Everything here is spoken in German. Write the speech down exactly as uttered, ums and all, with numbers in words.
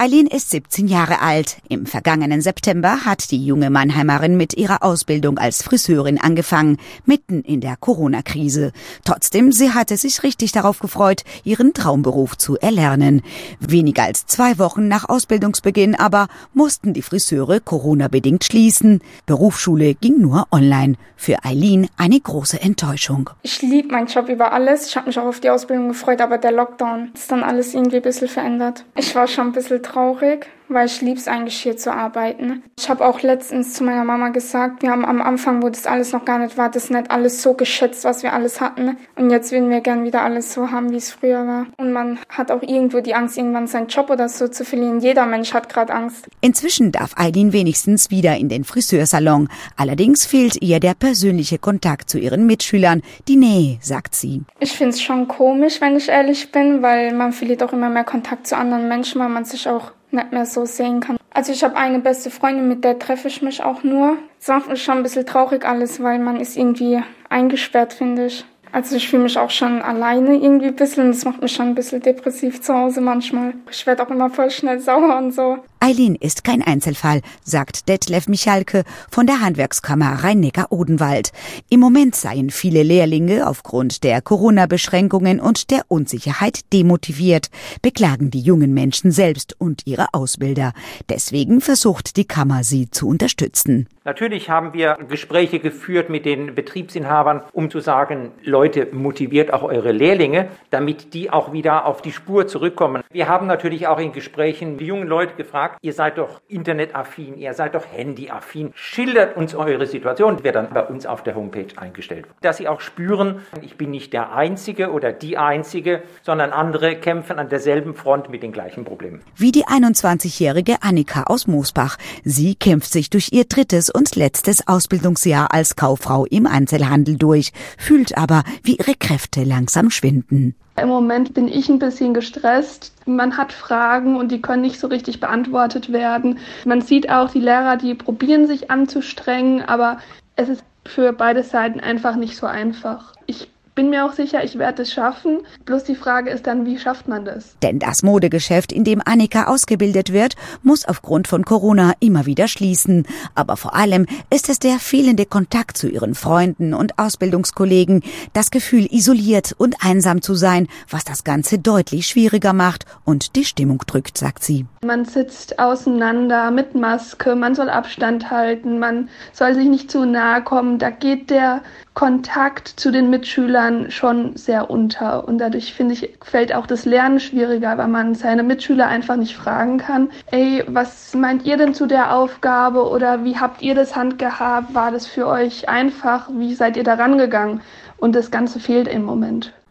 Eileen ist siebzehn Jahre alt. Im vergangenen September hat die junge Mannheimerin mit ihrer Ausbildung als Friseurin angefangen, mitten in der Corona-Krise. Trotzdem, sie hatte sich richtig darauf gefreut, ihren Traumberuf zu erlernen. Weniger als zwei Wochen nach Ausbildungsbeginn aber mussten die Friseure Corona-bedingt schließen. Berufsschule ging nur online. Für Eileen eine große Enttäuschung. Ich liebe meinen Job über alles. Ich habe mich auch auf die Ausbildung gefreut, aber der Lockdown ist dann alles irgendwie ein bisschen verändert. Ich war schon ein bisschen traurig, weil ich liebe es eigentlich hier zu arbeiten. Ich habe auch letztens zu meiner Mama gesagt, wir haben am Anfang, wo das alles noch gar nicht war, das nicht alles so geschätzt, was wir alles hatten. Und jetzt würden wir gern wieder alles so haben, wie es früher war. Und man hat auch irgendwo die Angst, irgendwann seinen Job oder so zu verlieren. Jeder Mensch hat gerade Angst. Inzwischen darf Eileen wenigstens wieder in den Friseursalon. Allerdings fehlt ihr der persönliche Kontakt zu ihren Mitschülern, die Nähe, sagt sie. Ich finde es schon komisch, wenn ich ehrlich bin, weil man verliert auch immer mehr Kontakt zu anderen Menschen, weil man sich auch nicht mehr so sehen kann. Also ich habe eine beste Freundin, mit der treffe ich mich auch nur. Es macht mich schon ein bisschen traurig alles, weil man ist irgendwie eingesperrt, finde ich. Also ich fühle mich auch schon alleine irgendwie ein bisschen. Das macht mich schon ein bisschen depressiv zu Hause manchmal. Ich werde auch immer voll schnell sauer und so. Eileen ist kein Einzelfall, sagt Detlef Michalke von der Handwerkskammer Rhein-Neckar-Odenwald. Im Moment seien viele Lehrlinge aufgrund der Corona-Beschränkungen und der Unsicherheit demotiviert, beklagen die jungen Menschen selbst und ihre Ausbilder. Deswegen versucht die Kammer, sie zu unterstützen. Natürlich haben wir Gespräche geführt mit den Betriebsinhabern, um zu sagen, Leute, motiviert auch eure Lehrlinge, damit die auch wieder auf die Spur zurückkommen. Wir haben natürlich auch in Gesprächen die jungen Leute gefragt, ihr seid doch internetaffin, ihr seid doch handyaffin, schildert uns eure Situation, die wird dann bei uns auf der Homepage eingestellt. Dass sie auch spüren, ich bin nicht der Einzige oder die Einzige, sondern andere kämpfen an derselben Front mit den gleichen Problemen. Wie die einundzwanzigjährige Annika aus Moosbach. Sie kämpft sich durch ihr drittes und letztes Ausbildungsjahr als Kauffrau im Einzelhandel durch, fühlt aber, wie ihre Kräfte langsam schwinden. Im Moment bin ich ein bisschen gestresst. Man hat Fragen und die können nicht so richtig beantwortet werden. Man sieht auch, die Lehrer, die probieren sich anzustrengen, aber es ist für beide Seiten einfach nicht so einfach. Ich bin mir auch sicher, ich werde es schaffen. Bloß die Frage ist dann, wie schafft man das? Denn das Modegeschäft, in dem Annika ausgebildet wird, muss aufgrund von Corona immer wieder schließen. Aber vor allem ist es der fehlende Kontakt zu ihren Freunden und Ausbildungskollegen, das Gefühl, isoliert und einsam zu sein, was das Ganze deutlich schwieriger macht und die Stimmung drückt, sagt sie. Man sitzt auseinander mit Maske, man soll Abstand halten, man soll sich nicht zu nahe kommen. Da geht der Kontakt zu den Mitschülern schon sehr unter. Und dadurch, finde ich, fällt auch das Lernen schwieriger, weil man seine Mitschüler einfach nicht fragen kann, ey, was meint ihr denn zu der Aufgabe oder wie habt ihr das handgehabt? War das für euch einfach? Wie seid ihr da rangegangen? Und das Ganze fehlt im Moment.